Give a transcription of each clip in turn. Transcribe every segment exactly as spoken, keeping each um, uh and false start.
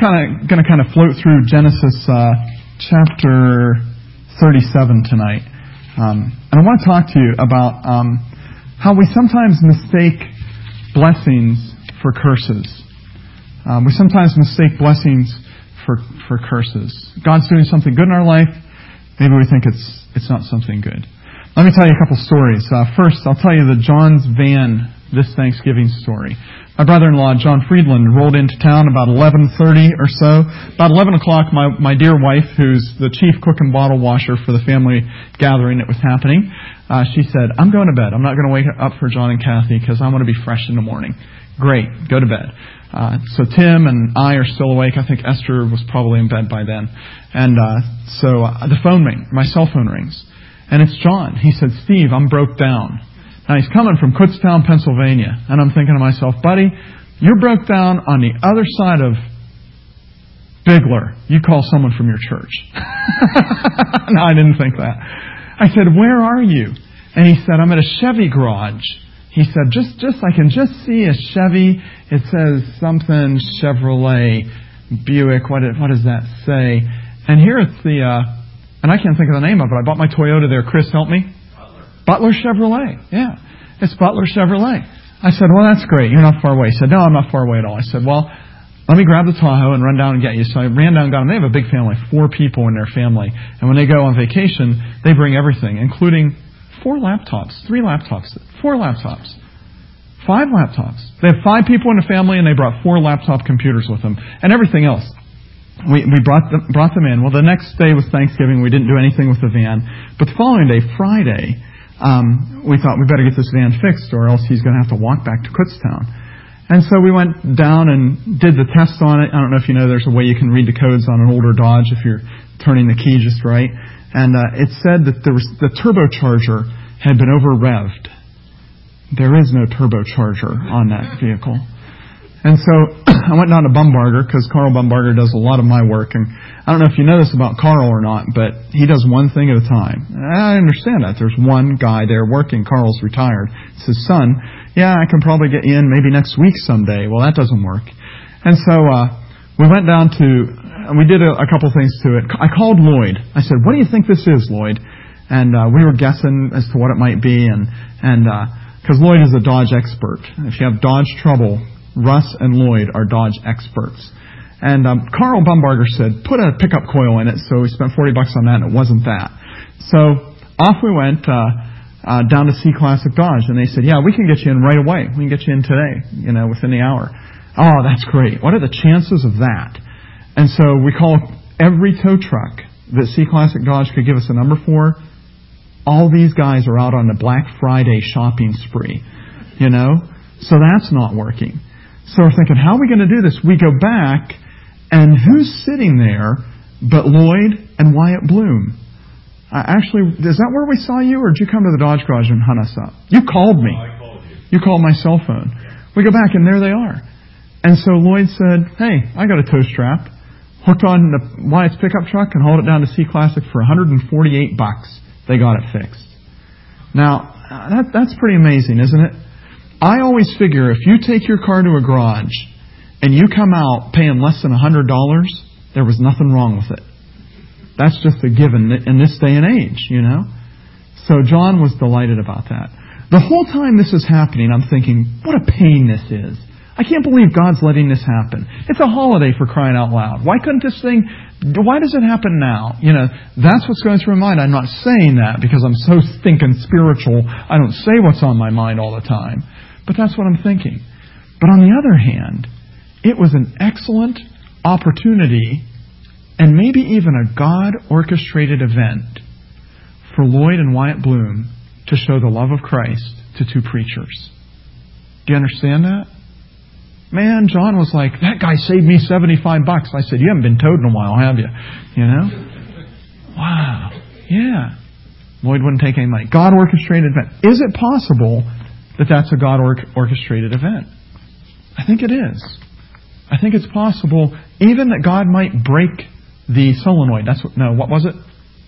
kind of going to kind of float through Genesis uh, chapter thirty-seven tonight. Um, and I want to talk to you about um, how we sometimes mistake blessings for curses. Um, we sometimes mistake blessings for for curses. God's doing something good in our life. Maybe we think it's it's not something good. Let me tell you a couple stories. Uh, first, I'll tell you the John's van this Thanksgiving story. My brother-in-law, John Friedland, rolled into town about eleven thirty or so. About eleven o'clock, my, my dear wife, who's the chief cook and bottle washer for the family gathering that was happening, uh, she said, I'm going to bed. I'm not going to wake up for John and Kathy because I want to be fresh in the morning. Great, go to bed. Uh, so Tim and I are still awake. I think Esther was probably in bed by then. And uh, so uh, the phone rings, my cell phone rings. And it's John. He said, Steve, I'm broke down. Now, he's coming from Kutztown, Pennsylvania. And I'm thinking to myself, buddy, you're broke down on the other side of Bigler. You call someone from your church. No, I didn't think that. I said, where are you? And he said, I'm at a Chevy garage. He said, just, just, I can just see a Chevy. It says something Chevrolet, Buick. What, what does that say? And here it's the, uh, and I can't think of the name of it. I bought my Toyota there. Chris, help me. Butler Chevrolet. Yeah, it's Butler Chevrolet. I said, well, that's great. You're not far away. He said, no, I'm not far away at all. I said, well, let me grab the Tahoe and run down and get you. So I ran down and got them. They have a big family, four people in their family. And when they go on vacation, they bring everything, including four laptops, three laptops, four laptops, five laptops. They have five people in the family, and they brought four laptop computers with them and everything else. We we brought them, brought them in. Well, the next day was Thanksgiving. We didn't do anything with the van. But the following day, Friday, um, we thought we better get this van fixed or else he's going to have to walk back to Kutztown. And so we went down and did the test on it. I don't know if you know there's a way you can read the codes on an older Dodge if you're turning the key just right. And uh, it said that there was, the turbocharger had been over-revved. There is no turbocharger on that vehicle. And so I went down to Bumbarger because Carl Bumbarger does a lot of my work. And I don't know if you know this about Carl or not, but he does one thing at a time. And I understand that. There's one guy there working. Carl's retired. It's his son. Yeah, I can probably get you in maybe next week someday. Well, that doesn't work. And so uh, we went down to, and we did a, a couple things to it. I called Lloyd. I said, what do you think this is, Lloyd? And uh, we were guessing as to what it might be. And and because uh, Lloyd is a Dodge expert. If you have Dodge trouble, Russ and Lloyd are Dodge experts. And um, Carl Bumbarger said, put a pickup coil in it. So we spent forty bucks on that, and it wasn't that. So off we went uh, uh, down to C Classic Dodge. And they said, yeah, we can get you in right away. We can get you in today, you know, within the hour. Oh, that's great. What are the chances of that? And so we called every tow truck that C Classic Dodge could give us a number for. All these guys are out on the Black Friday shopping spree, you know. So that's not working. So we're thinking, how are we going to do this? We go back, and who's sitting there but Lloyd and Wyatt Bloom? Uh, actually, is that where we saw you, or did you come to the Dodge Garage and hunt us up? You called me. Oh, I called you. You called my cell phone. Yeah. We go back, and there they are. And so Lloyd said, hey, I got a tow strap. Hooked on the Wyatt's pickup truck and hauled it down to C Classic for one hundred forty-eight bucks. They got it fixed. Now, that, that's pretty amazing, isn't it? I always figure if you take your car to a garage and you come out paying less than one hundred dollars, there was nothing wrong with it. That's just a given in this day and age, you know. So John was delighted about that. The whole time this is happening, I'm thinking, what a pain this is. I can't believe God's letting this happen. It's a holiday, for crying out loud. Why couldn't this thing, why does it happen now? You know, that's what's going through my mind. I'm not saying that because I'm so stinking spiritual. I don't say what's on my mind all the time. But that's what I'm thinking. But on the other hand, it was an excellent opportunity and maybe even a God-orchestrated event for Lloyd and Wyatt Bloom to show the love of Christ to two preachers. Do you understand that? Man, John was like, that guy saved me seventy-five bucks. I said, you haven't been towed in a while, have you? You know? Wow. Yeah. Lloyd wouldn't take any money. God-orchestrated event. Is it possible that that's a God-orchestrated event? I think it is. I think it's possible even that God might break the solenoid. That's what, no, what was it?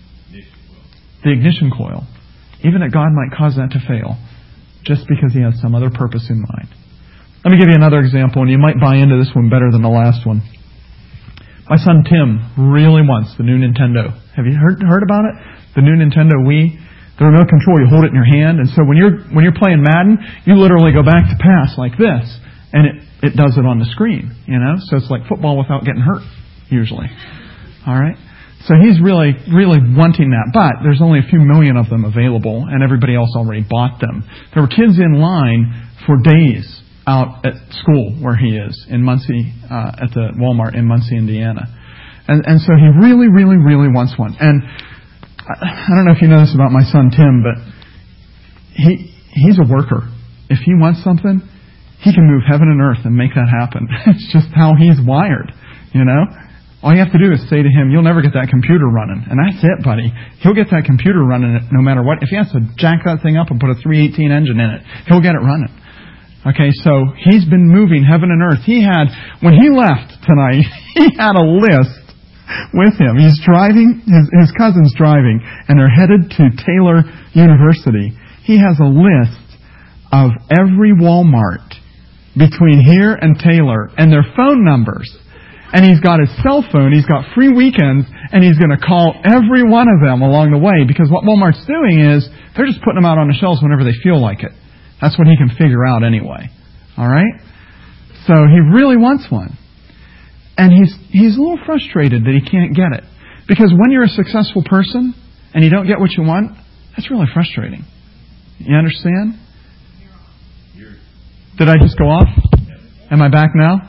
The ignition coil. Even that God might cause that to fail just because He has some other purpose in mind. Let me give you another example, and you might buy into this one better than the last one. My son Tim really wants the new Nintendo. Have you heard heard about it? The new Nintendo Wii? The remote control, you hold it in your hand, and so when you're when you're playing Madden, you literally go back to pass like this, and it, it does it on the screen, you know? So it's like football without getting hurt, usually. All right? So he's really, really wanting that, but there's only a few million of them available, and everybody else already bought them. There were kids in line for days out at school where he is, in Muncie, uh, at the Walmart in Muncie, Indiana. And, and so he really, really, really wants one. And I don't know if you know this about my son Tim, but he he's a worker. If he wants something, he can move heaven and earth and make that happen. It's just how he's wired, you know? All you have to do is say to him, you'll never get that computer running. And that's it, buddy. He'll get that computer running no matter what. If he has to jack that thing up and put a three eighteen engine in it, he'll get it running. Okay, so he's been moving heaven and earth. He had, when he left tonight, he had a list with him. He's driving, his, his cousin's driving, and they're headed to Taylor University. He has a list of every Walmart between here and Taylor and their phone numbers. And he's got his cell phone, he's got free weekends, and he's going to call every one of them along the way, because what Walmart's doing is they're just putting them out on the shelves whenever they feel like it. That's what he can figure out anyway. All right? So he really wants one. And he's he's a little frustrated that he can't get it. Because when you're a successful person and you don't get what you want, that's really frustrating. You understand? Did I just go off? Am I back now?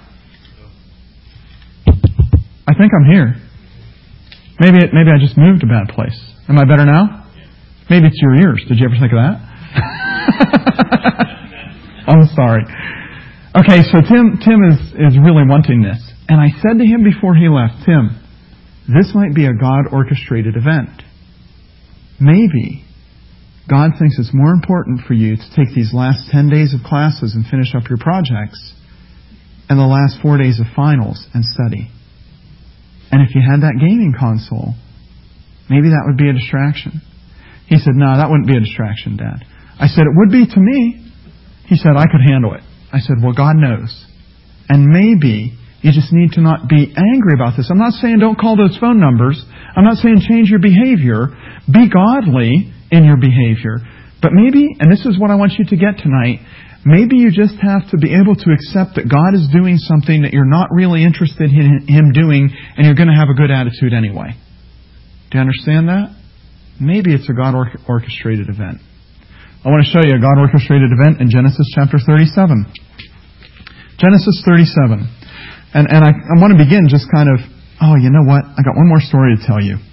I think I'm here. Maybe it, maybe I just moved to a bad place. Am I better now? Maybe it's your ears. Did you ever think of that? I'm sorry. Okay, so Tim Tim is, is really wanting this. And I said to him before he left, Tim, this might be a God-orchestrated event. Maybe God thinks it's more important for you to take these last ten days of classes and finish up your projects and the last four days of finals and study. And if you had that gaming console, maybe that would be a distraction. He said, no, that wouldn't be a distraction, Dad. I said, it would be to me. He said, I could handle it. I said, well, God knows. And maybe you just need to not be angry about this. I'm not saying don't call those phone numbers. I'm not saying change your behavior. Be godly in your behavior. But maybe, and this is what I want you to get tonight, maybe you just have to be able to accept that God is doing something that you're not really interested in Him doing, and you're going to have a good attitude anyway. Do you understand that? Maybe it's a God-orchestrated event. I want to show you a God-orchestrated event in Genesis chapter thirty-seven. Genesis thirty-seven. And, and I, I want to begin just kind of, oh, you know what? I got one more story to tell you.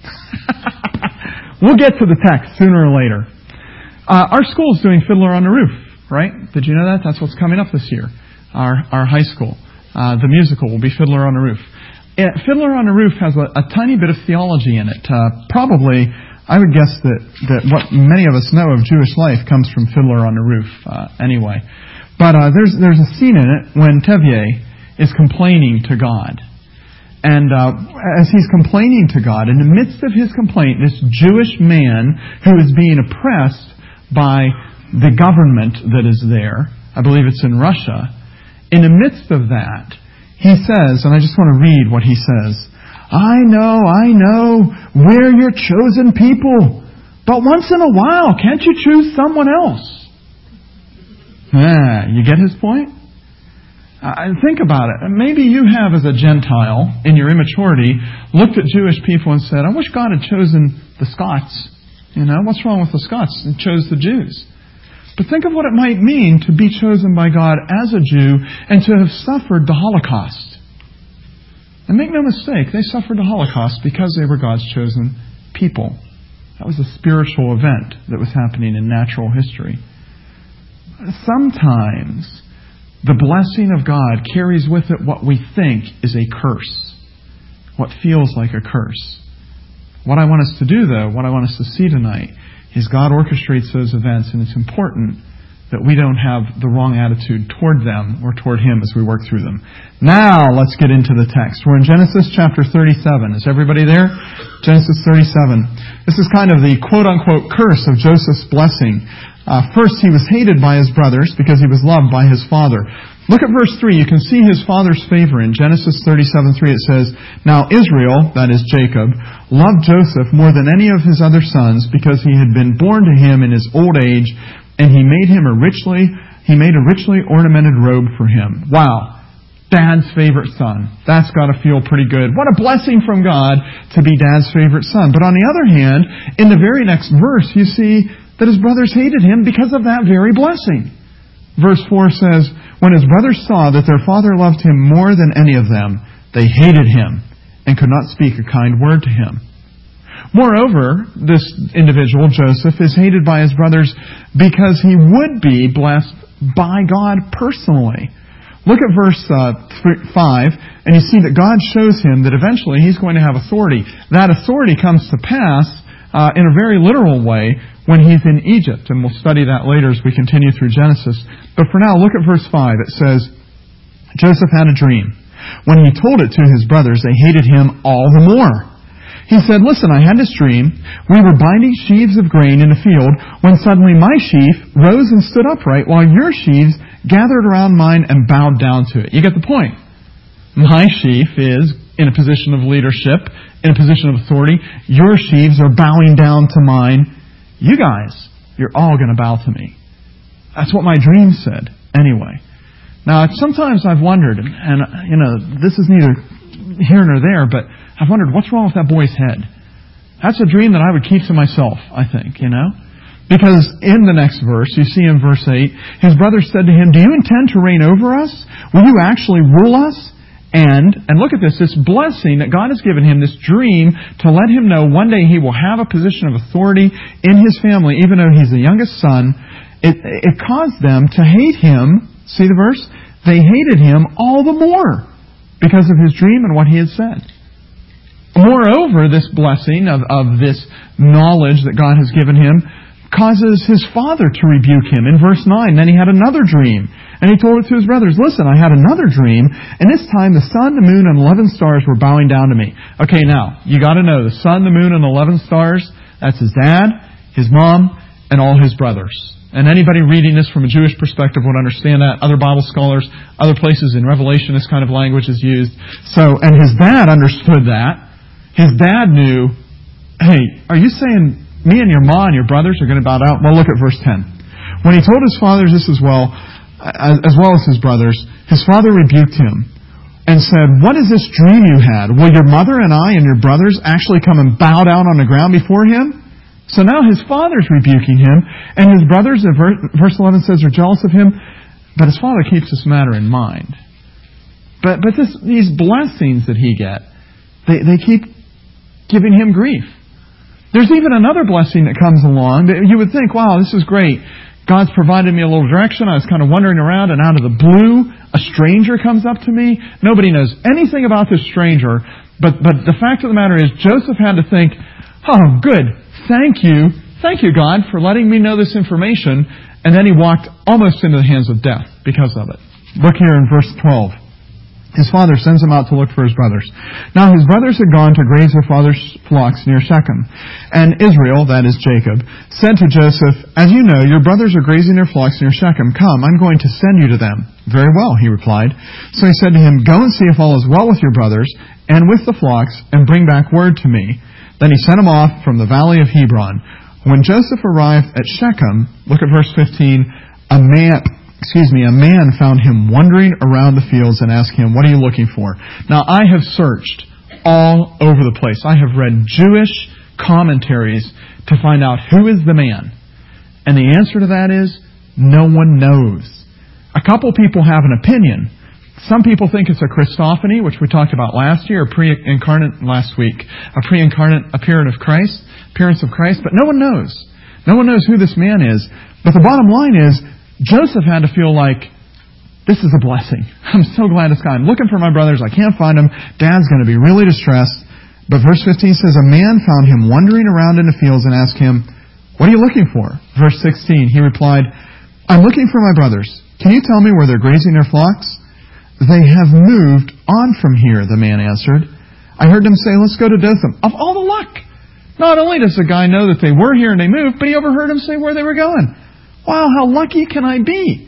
We'll get to the text sooner or later. Uh, our school is doing Fiddler on the Roof, right? Did you know that? That's what's coming up this year. Our our high school. Uh, the musical will be Fiddler on the Roof. It, Fiddler on the Roof has a, a tiny bit of theology in it. Uh, probably, I would guess that, that what many of us know of Jewish life comes from Fiddler on the Roof uh, anyway. But uh, there's there's a scene in it when Tevye is complaining to God. And uh, as he's complaining to God, in the midst of his complaint, this Jewish man who is being oppressed by the government that is there, I believe it's in Russia, in the midst of that, he says, and I just want to read what he says, I know, I know, we're your chosen people, but once in a while, can't you choose someone else? Ah, you get his point? Uh, think about it. Maybe you have, as a Gentile, in your immaturity, looked at Jewish people and said, I wish God had chosen the Scots. You know, what's wrong with the Scots? He chose the Jews. But think of what it might mean to be chosen by God as a Jew and to have suffered the Holocaust. And make no mistake, they suffered the Holocaust because they were God's chosen people. That was a spiritual event that was happening in natural history. Sometimes the blessing of God carries with it what we think is a curse. What feels like a curse. What I want us to do, though, what I want us to see tonight, is God orchestrates those events, and it's important that we don't have the wrong attitude toward them or toward Him as we work through them. Now, let's get into the text. We're in Genesis chapter thirty-seven. Is everybody there? Genesis thirty-seven. This is kind of the quote-unquote curse of Joseph's blessing. Uh, first, he was hated by his brothers because he was loved by his father. Look at verse three. You can see his father's favor. In Genesis thirty-seven three it says, "Now Israel," that is Jacob, "loved Joseph more than any of his other sons, because he had been born to him in his old age, and he made him a richly, he made a richly ornamented robe for him." Wow. Dad's favorite son. That's got to feel pretty good. What a blessing from God to be Dad's favorite son. But on the other hand, in the very next verse, you see that his brothers hated him because of that very blessing. Verse four says, "When his brothers saw that their father loved him more than any of them, they hated him and could not speak a kind word to him." Moreover, this individual, Joseph, is hated by his brothers because he would be blessed by God personally. Look at verse uh, five, and you see that God shows him that eventually he's going to have authority. That authority comes to pass uh, in a very literal way when he's in Egypt, and we'll study that later as we continue through Genesis. But for now, look at verse five. It says, "Joseph had a dream. When he told it to his brothers, they hated him all the more. He said, 'Listen, I had this dream. We were binding sheaves of grain in a field when suddenly my sheaf rose and stood upright while your sheaves gathered around mine and bowed down to it.'" You get the point. My sheaf is in a position of leadership, in a position of authority. Your sheaves are bowing down to mine. You guys, you're all going to bow to me. That's what my dream said, anyway. Now, sometimes I've wondered, and, and you know, this is neither here nor there, but I've wondered, what's wrong with that boy's head? That's a dream that I would keep to myself, I think, you know? Because in the next verse, you see in verse eight, his brothers said to him, "Do you intend to reign over us? Will you actually rule us?" And, and look at this, this blessing that God has given him, this dream to let him know one day he will have a position of authority in his family, even though he's the youngest son. It, it caused them to hate him. See the verse? They hated him all the more because of his dream and what he had said. Moreover, this blessing of, of this knowledge that God has given him causes his father to rebuke him. In verse nine, then he had another dream, and he told it to his brothers. "Listen, I had another dream, and this time the sun, the moon, and eleven stars were bowing down to me." Okay, now, you got to know, the sun, the moon, and eleven stars, that's his dad, his mom, and all his brothers. And anybody reading this from a Jewish perspective would understand that. Other Bible scholars, other places in Revelation, this kind of language is used. So, and his dad understood that. His dad knew, hey, are you saying me and your ma and your brothers are going to bow down? Well, look at verse ten. When he told his fathers this as well, as well as his brothers, his father rebuked him and said, "What is this dream you had? Will your mother and I and your brothers actually come and bow down on the ground before him?" So now his father's rebuking him, and his brothers, verse eleven says, are jealous of him, but his father keeps this matter in mind. But but this, these blessings that he get, they, they keep giving him grief. There's even another blessing that comes along that you would think, wow, this is great. God's provided me a little direction. I was kind of wandering around, and out of the blue, a stranger comes up to me. Nobody knows anything about this stranger, but, but the fact of the matter is, Joseph had to think, oh, good, thank you, thank you, God, for letting me know this information. And then he walked almost into the hands of death because of it. Look here in verse twelve. His father sends him out to look for his brothers. Now his brothers had gone to graze their father's flocks near Shechem. And Israel, that is Jacob, said to Joseph, "As you know, your brothers are grazing their flocks near Shechem. Come, I'm going to send you to them." "Very well," he replied. So he said to him, "Go and see if all is well with your brothers and with the flocks, and bring back word to me." Then he sent him off from the valley of Hebron. When Joseph arrived at Shechem, look at verse fifteen, a man... Excuse me, a man found him wandering around the fields and asked him, "What are you looking for?" Now, I have searched all over the place. I have read Jewish commentaries to find out who is the man. And the answer to that is, no one knows. A couple people have an opinion. Some people think it's a Christophany, which we talked about last year, or pre-incarnate last week, a pre-incarnate appearance of Christ, appearance of Christ, but no one knows. No one knows who this man is. But the bottom line is, Joseph had to feel like, this is a blessing. I'm so glad it's gone. I'm looking for my brothers. I can't find them. Dad's going to be really distressed. But verse fifteen says, a man found him wandering around in the fields and asked him, "What are you looking for?" Verse sixteen, he replied, "I'm looking for my brothers. Can you tell me where they're grazing their flocks?" "They have moved on from here," the man answered. "I heard them say, 'Let's go to Dothan.'" Of all the luck! Not only does the guy know that they were here and they moved, but he overheard them say where they were going. Wow, how lucky can I be?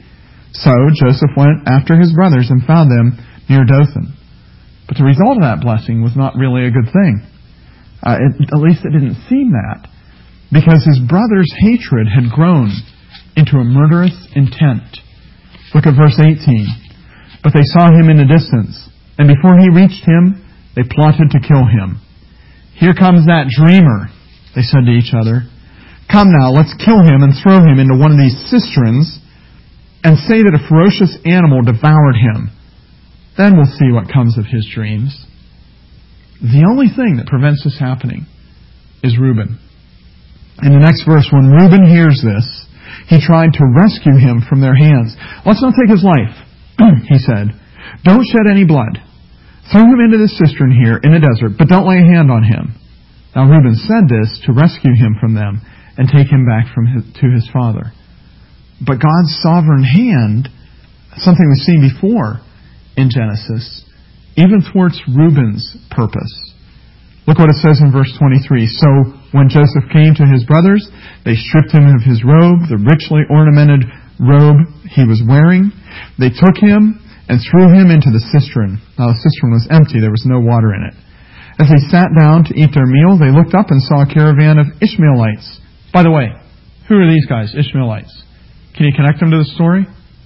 So Joseph went after his brothers and found them near Dothan. But the result of that blessing was not really a good thing. Uh, it, at least it didn't seem that. Because his brothers' hatred had grown into a murderous intent. Look at verse eighteen. But they saw him in the distance, and before he reached him, they plotted to kill him. Here comes that dreamer, they said to each other. Come now, let's kill him and throw him into one of these cisterns and say that a ferocious animal devoured him. Then we'll see what comes of his dreams. The only thing that prevents this happening is Reuben. In the next verse, when Reuben hears this, he tried to rescue him from their hands. Let's not take his life, he said. Don't shed any blood. Throw him into the cistern here in the desert, but don't lay a hand on him. Now Reuben said this to rescue him from them and take him back from his, to his father. But God's sovereign hand, something we've seen before in Genesis, even thwarts Reuben's purpose. Look what it says in verse twenty-three. So when Joseph came to his brothers, they stripped him of his robe, the richly ornamented robe he was wearing. They took him and threw him into the cistern. Now the cistern was empty, there was no water in it. As they sat down to eat their meal, they looked up and saw a caravan of Ishmaelites. By the way, who are these guys, Ishmaelites? Can you connect them to the story?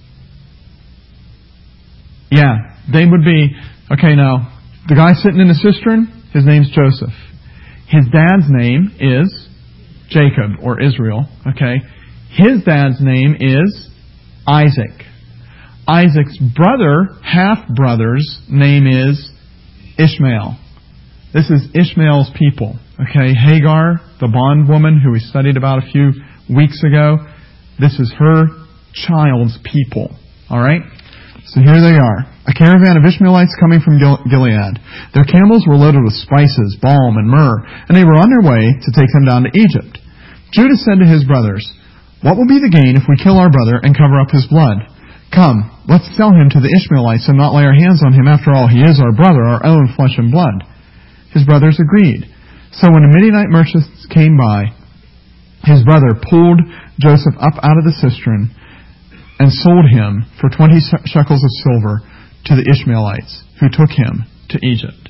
Yeah, they would be, okay now, the guy sitting in the cistern, his name's Joseph. His dad's name is Jacob, or Israel, okay? His dad's name is Isaac. Isaac's brother, half-brother's name is Ishmael. This is Ishmael's people, okay? Hagar, the bondwoman who we studied about a few weeks ago, this is her child's people, all right? So here they are, a caravan of Ishmaelites coming from Gilead. Their camels were loaded with spices, balm, and myrrh, and they were on their way to take them down to Egypt. Judah said to his brothers, What will be the gain if we kill our brother and cover up his blood? Come, let's sell him to the Ishmaelites and not lay our hands on him. After all, he is our brother, our own flesh and blood. His brothers agreed. So when the Midianite merchants came by, his brother pulled Joseph up out of the cistern and sold him for twenty shekels of silver to the Ishmaelites, who took him to Egypt.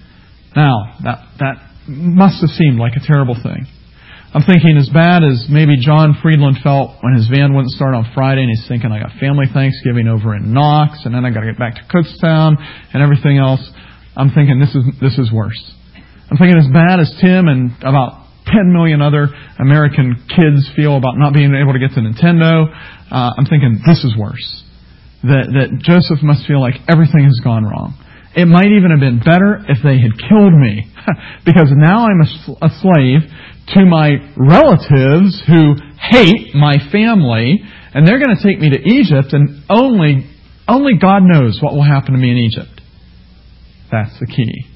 Now, that, that must have seemed like a terrible thing. I'm thinking as bad as maybe John Friedland felt when his van wouldn't start on Friday and he's thinking, I got family Thanksgiving over in Knox and then I got to get back to Kutztown and everything else. I'm thinking this is this is worse. I'm thinking as bad as Tim and about ten million other American kids feel about not being able to get to Nintendo. Uh, I'm thinking this is worse. That, that Joseph must feel like everything has gone wrong. It might even have been better if they had killed me. Because now I'm a, a slave to my relatives who hate my family, and they're going to take me to Egypt, and only, only God knows what will happen to me in Egypt. That's the key.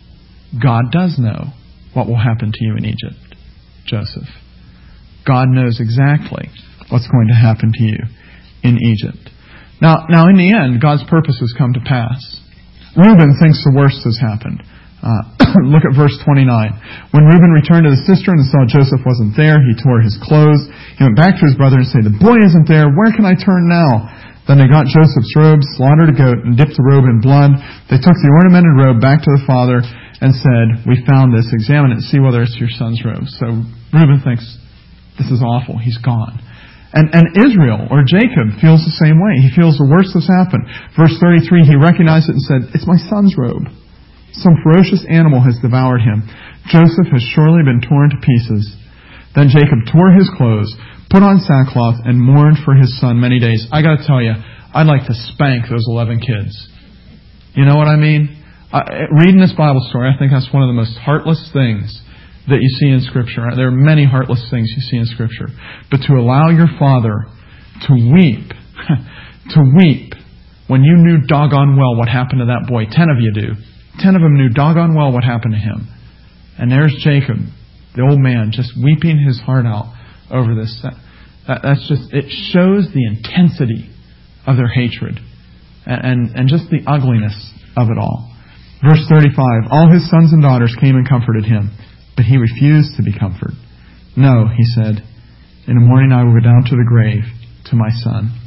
God does know what will happen to you in Egypt, Joseph. God knows exactly what's going to happen to you in Egypt. Now, now in the end, God's purposes come to pass. Reuben thinks the worst has happened. Uh, look at verse twenty-nine. When Reuben returned to the cistern and saw Joseph wasn't there, he tore his clothes. He went back to his brother and said, The boy isn't there. Where can I turn now? Then they got Joseph's robe, slaughtered a goat, and dipped the robe in blood. They took the ornamented robe back to the father and said, We found this. Examine it and see whether it's your son's robe. So Reuben thinks, this is awful. He's gone. And, and Israel, or Jacob, feels the same way. He feels the worst has happened. Verse thirty-three, he recognized it and said, It's my son's robe. Some ferocious animal has devoured him. Joseph has surely been torn to pieces. Then Jacob tore his clothes, put on sackcloth, and mourned for his son many days. I got to tell you, I'd like to spank those eleven kids. You know what I mean? Uh, reading this Bible story, I think that's one of the most heartless things that you see in Scripture. There are many heartless things you see in Scripture. But to allow your father to weep, to weep, when you knew doggone well what happened to that boy. Ten of you do. Ten of them knew doggone well what happened to him. And there's Jacob, the old man, just weeping his heart out over this. That, that, that's just, it shows the intensity of their hatred and, and, and just the ugliness of it all. Verse thirty-five, all his sons and daughters came and comforted him, but he refused to be comforted. No, he said, in the morning I will go down to the grave to my son.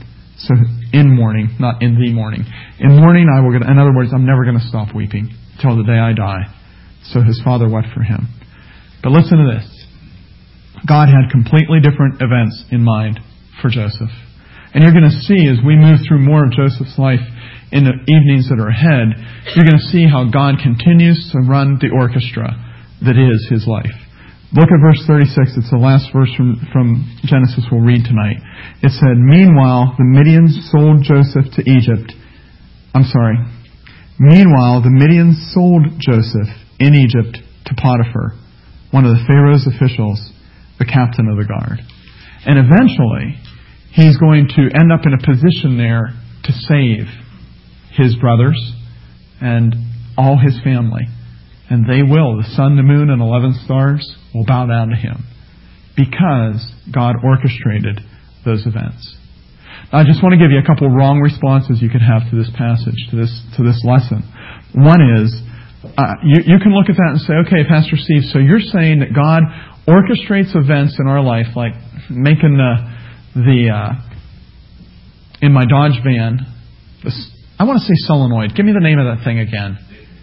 So in mourning, not in the mourning. In mourning, I will get, in other words, I'm never going to stop weeping till the day I die. So his father wept for him. But listen to this. God had completely different events in mind for Joseph. And you're going to see as we move through more of Joseph's life in the evenings that are ahead, you're going to see how God continues to run the orchestra that is his life. Look at verse thirty-six. It's the last verse from, from Genesis we'll read tonight. It said, "Meanwhile, the Midians sold Joseph to Egypt." I'm sorry. Meanwhile, the Midians sold Joseph in Egypt to Potiphar, one of the Pharaoh's officials, the captain of the guard. And eventually, he's going to end up in a position there to save his brothers and all his family. And they will. The sun, the moon, and eleven stars will bow down to him because God orchestrated those events. Now, I just want to give you a couple of wrong responses you could have to this passage, to this to this lesson. One is, uh, you, you can look at that and say, okay, Pastor Steve, so you're saying that God orchestrates events in our life, like making the, the uh, in my Dodge van, this, I want to say solenoid. Give me the name of that thing again.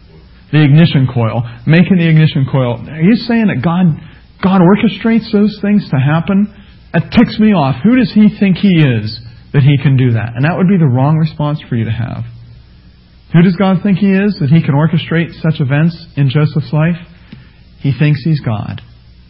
The ignition coil. Making the ignition coil. Are you saying that God God orchestrates those things to happen? That ticks me off. Who does he think he is that he can do that? And that would be the wrong response for you to have. Who does God think he is that he can orchestrate such events in Joseph's life? He thinks he's God.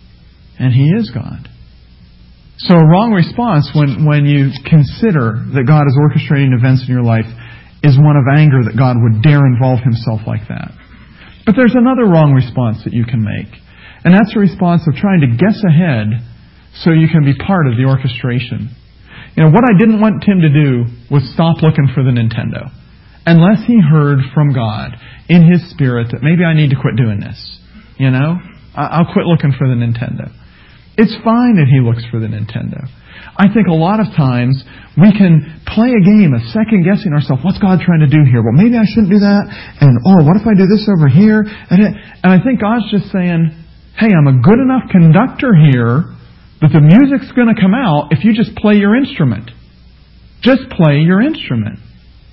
And he is God. So a wrong response when, when you consider that God is orchestrating events in your life is one of anger that God would dare involve himself like that. But there's another wrong response that you can make. And that's a response of trying to guess ahead so you can be part of the orchestration. You know, what I didn't want Tim to do was stop looking for the Nintendo. Unless he heard from God in his spirit that maybe I need to quit doing this. You know? I'll quit looking for the Nintendo. It's fine that he looks for the Nintendo. I think a lot of times we can play a game of second-guessing ourselves. What's God trying to do here? Well, maybe I shouldn't do that. And, oh, what if I do this over here? And, it, and I think God's just saying, hey, I'm a good enough conductor here that the music's going to come out if you just play your instrument. Just play your instrument.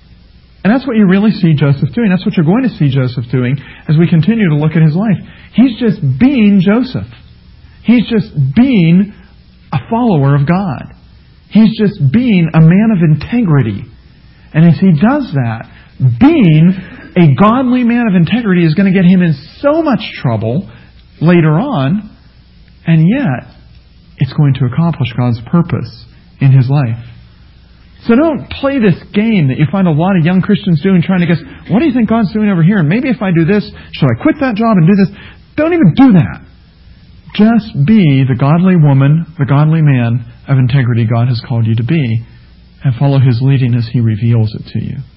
And that's what you really see Joseph doing. That's what you're going to see Joseph doing as we continue to look at his life. He's just being Joseph. He's just being a follower of God. He's just being a man of integrity. And as he does that, being a godly man of integrity is going to get him in so much trouble later on, and yet it's going to accomplish God's purpose in his life. So don't play this game that you find a lot of young Christians doing, trying to guess, what do you think God's doing over here? And maybe if I do this, should I quit that job and do this? Don't even do that. Just be the godly woman, the godly man of integrity God has called you to be, and follow his leading as he reveals it to you.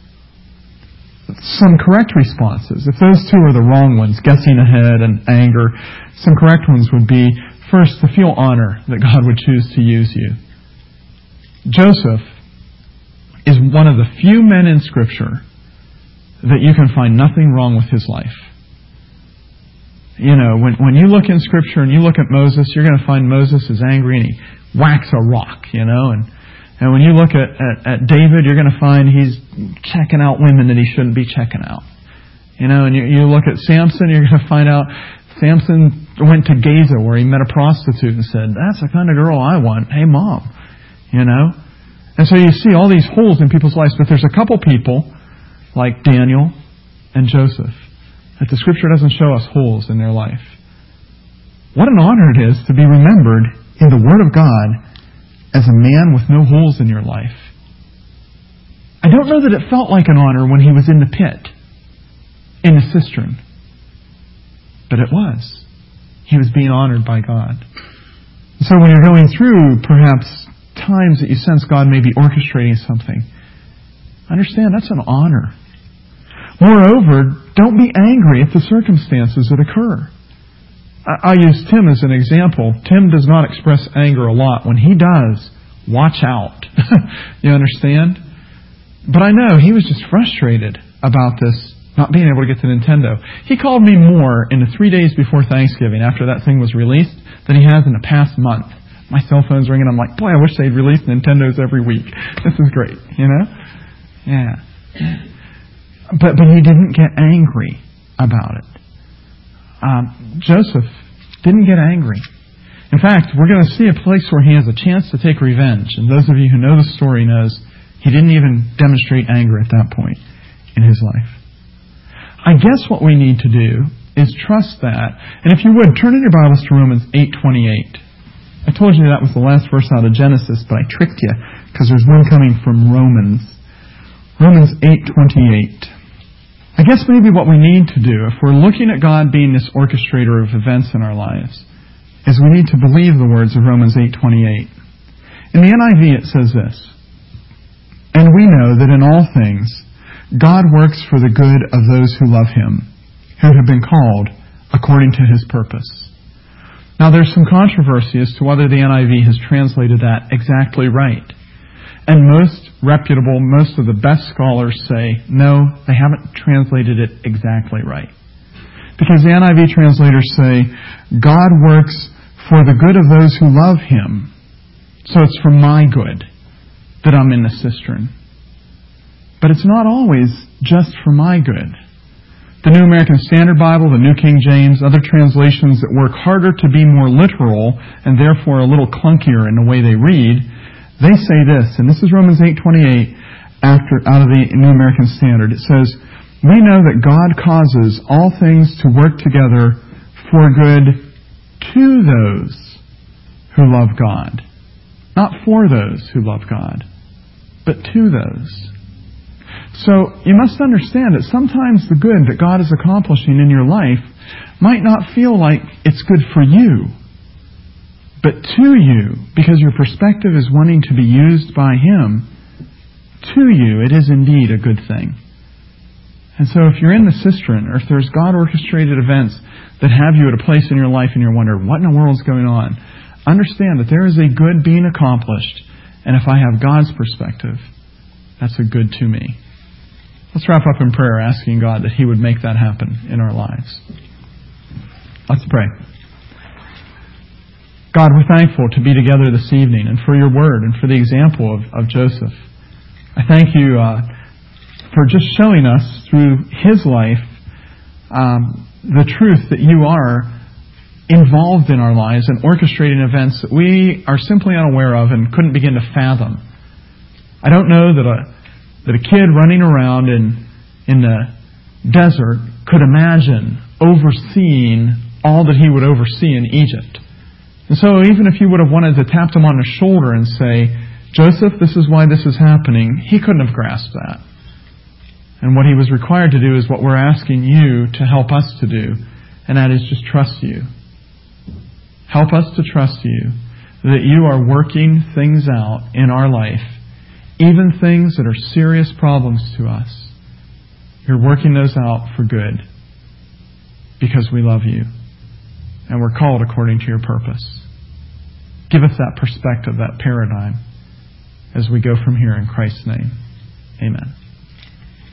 Some correct responses, if those two are the wrong ones, guessing ahead and anger, some correct ones would be, first, to feel honor that God would choose to use you. Joseph is one of the few men in Scripture that you can find nothing wrong with his life. You know, when, when you look in Scripture and you look at Moses, you're going to find Moses is angry and he whacks a rock, you know. And, and when you look at, at, at David, you're going to find he's checking out women that he shouldn't be checking out. You know, and you, you look at Samson, you're going to find out Samson went to Gaza where he met a prostitute and said, that's the kind of girl I want. Hey, Mom. You know. And so you see all these holes in people's lives, but there's a couple people like Daniel and Joseph that the Scripture doesn't show us holes in their life. What an honor it is to be remembered in the Word of God as a man with no holes in your life. I don't know that it felt like an honor when he was in the pit, in the cistern. But it was. He was being honored by God. So when you're going through perhaps times that you sense God may be orchestrating something, understand that's an honor. Moreover, don't be angry at the circumstances that occur. I, I use Tim as an example. Tim does not express anger a lot. When he does, watch out. You understand? But I know he was just frustrated about this, not being able to get the Nintendo. He called me more in the three days before Thanksgiving, after that thing was released, than he has in the past month. My cell phone's ringing. I'm like, boy, I wish they'd release Nintendos every week. This is great, you know? Yeah. But but he didn't get angry about it. Um, Joseph didn't get angry. In fact, we're going to see a place where he has a chance to take revenge. And those of you who know the story knows he didn't even demonstrate anger at that point in his life. I guess what we need to do is trust that. And if you would, turn in your Bibles to Romans eight twenty-eight. I told you that was the last verse out of Genesis, but I tricked you because there's one coming from Romans. Romans eight twenty-eight. I guess maybe what we need to do, if we're looking at God being this orchestrator of events in our lives, is we need to believe the words of Romans eight twenty-eight. In the N I V it says this, "And we know that in all things God works for the good of those who love Him, who have been called according to His purpose." Now there's some controversy as to whether the N I V has translated that exactly right. And most reputable, most of the best scholars say, no, they haven't translated it exactly right. Because the N I V translators say, God works for the good of those who love Him. So it's for my good that I'm in the cistern. But it's not always just for my good. The New American Standard Bible, the New King James, other translations that work harder to be more literal and therefore a little clunkier in the way they read, they say this, and this is Romans eight twenty-eight after, out of the New American Standard. It says, "We know that God causes all things to work together for good to those who love God." Not for those who love God, but to those. So you must understand that sometimes the good that God is accomplishing in your life might not feel like it's good for you, but to you, because your perspective is wanting to be used by Him, to you it is indeed a good thing. And so if you're in the cistern, or if there's God-orchestrated events that have you at a place in your life and you're wondering, what in the world is going on? Understand that there is a good being accomplished, and if I have God's perspective, that's a good to me. Let's wrap up in prayer, asking God that He would make that happen in our lives. Let's pray. God, we're thankful to be together this evening and for your word and for the example of, of Joseph. I thank you uh, for just showing us through his life um, the truth that you are involved in our lives and orchestrating events that we are simply unaware of and couldn't begin to fathom. I don't know that a that a kid running around in in the desert could imagine overseeing all that he would oversee in Egypt. And so even if you would have wanted to tap him on the shoulder and say, Joseph, this is why this is happening, he couldn't have grasped that. And what he was required to do is what we're asking you to help us to do, and that is just trust you. Help us to trust you that you are working things out in our life, even things that are serious problems to us. You're working those out for good because we love you and we're called according to your purpose. Give us that perspective, that paradigm, as we go from here in Christ's name. Amen.